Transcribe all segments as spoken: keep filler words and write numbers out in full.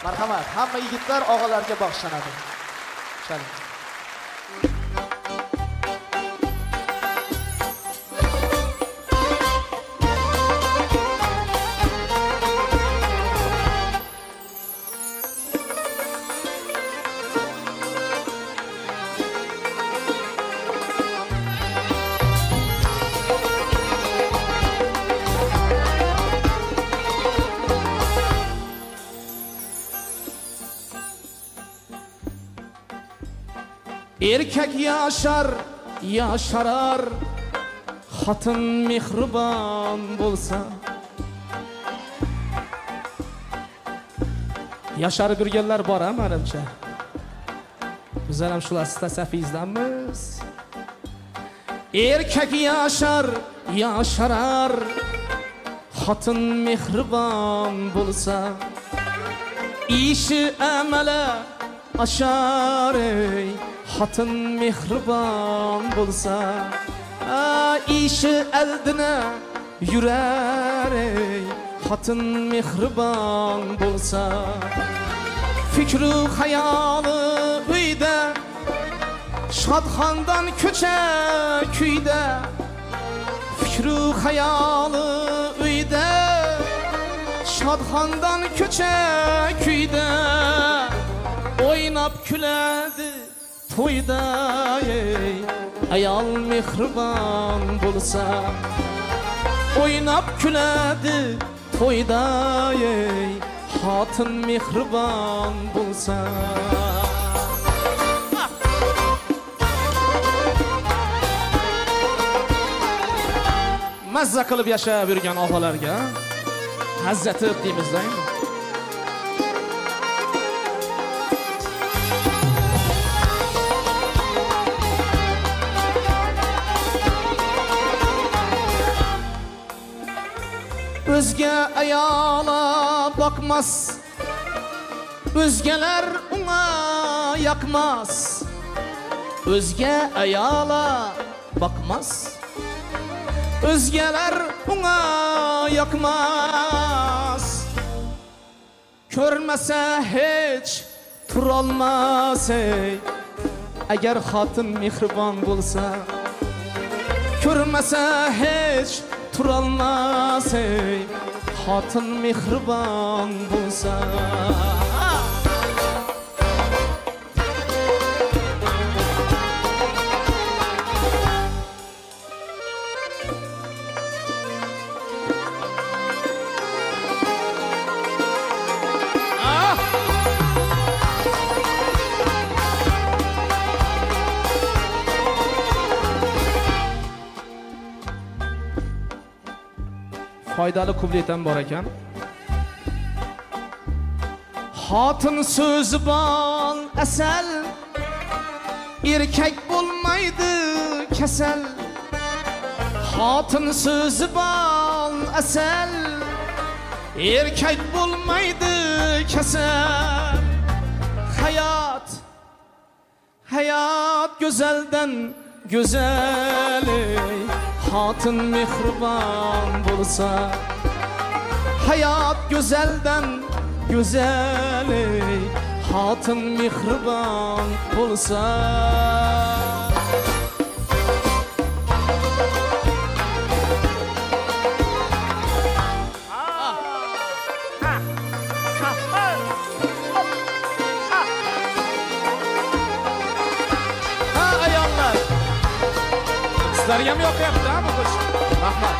Marhamat, hamma yigitlar og'alarga bag'ishlanadi. Chaling. Erkek yaşar, yaşarar, hatın mehriban bolsa. Yaşarıp yurganlar bor ha menimcha. Bizlar ham shular tasafizdanmiz. Erkek yaşar, yaşarar, hatın mehriban bolsa. İşi amele aşar ey. Hatın mehriban bolsa, işi eldine yürer ey. Hatın mehriban bolsa, fikru hayalı uyda, şadxandan köçe kuyda. Fikru hayalı uyda, şadxandan köçe kuyda. Oynap küledi toyda ey, ayal mehriban bolsa. Oynap küledi toyda ey, hatın mehriban bolsa. Mazza qilib yashab yurgan og'alarga hazzati deymizda. Özge ayala bakmaz, özgeler ona yakmaz. Özge ayala bakmaz, özgeler ona yakmaz. Körmese hiç turolmaz ey, eğer hatın mehriban bolsa. Körmese hiç turolmaz ey, hatın mehriban bolsa. Foydali kubletam bor ekan. Hatın so'zi bol asal, erkak bo'lmaydi kasal. Hatın so'zi bol asal, erkak bo'lmaydi kasal. Hayat, hayat güzelden güzel ey. Hatın mehriban bolsa, hayat güzelden güzel ey. Hatın mehriban bolsa. Sizlarga ham yoqyapti ha bu qo'shiq. Rahmat.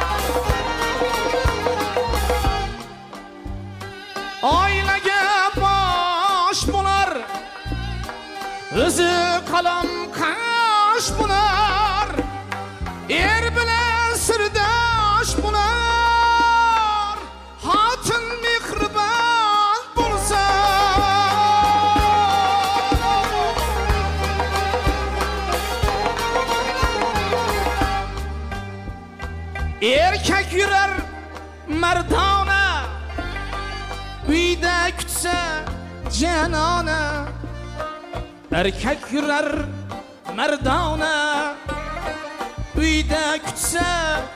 Oilaga bosh bo'lar, o'zi qalam qash bo'lar. Er bilan sirdosh bo'lar, xotin mehribon bo'lsa. Erkak yurar mardona, uyda kutsa janona. Erkak yurar mardona, uyda kutsa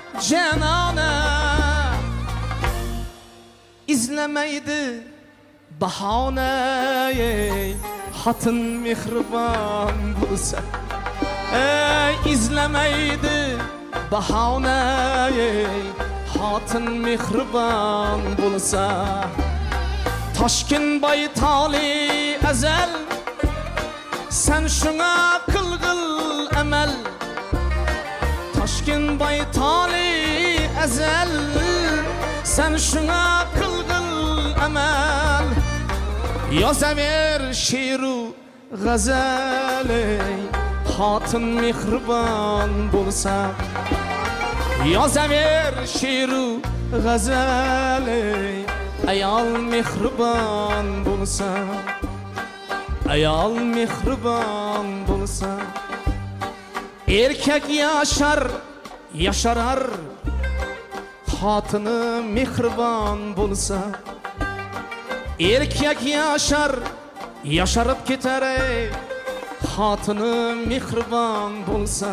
janona. İzlemaydi bahona xotin mehribon bo'lsa ey izlamaydi bahona xotin mehribon bo'lsa Toshkent Baytoli azal sen şuna qilg'il amal Toshkent Baytoli azal sen şuna qilg'il amal yozaver she'ru g'azal xotin mehribon bo'lsa yozaver she'ru g'azal ayol mehribon bo'lsa ayol mehribon bo'lsa erkak yashar yasharar xotini mehribon bo'lsa erkak yashar yasharib ketar xotini mehribon bo'lsa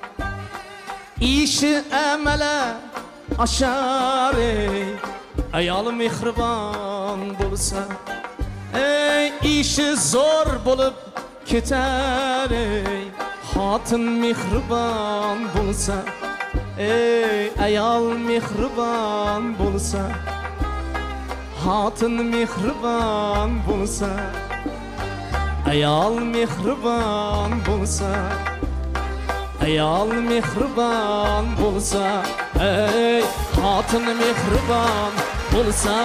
ishi amala oshar ayol mehribon bo'lsa ey ishi zo'r bo'lib ketar xotin mehribon bo'lsa ey ayol mehribon bo'lsa xotin mehribon bo'lsa ayol mehribon bo'lsa ayol mehribon bo'lsa ey xotin mehribon bo'lsa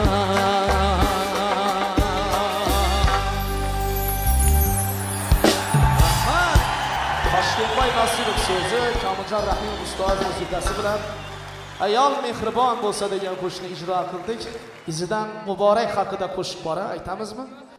Toshkentboy Nasirov so'zi Komiljon Rahimov ustoz musiqasi bilan ayol mehribon bo'lsa degan qo'shiqni ijro qildik. Izidan Muborak haqida qo'shiq bora aytamizmi?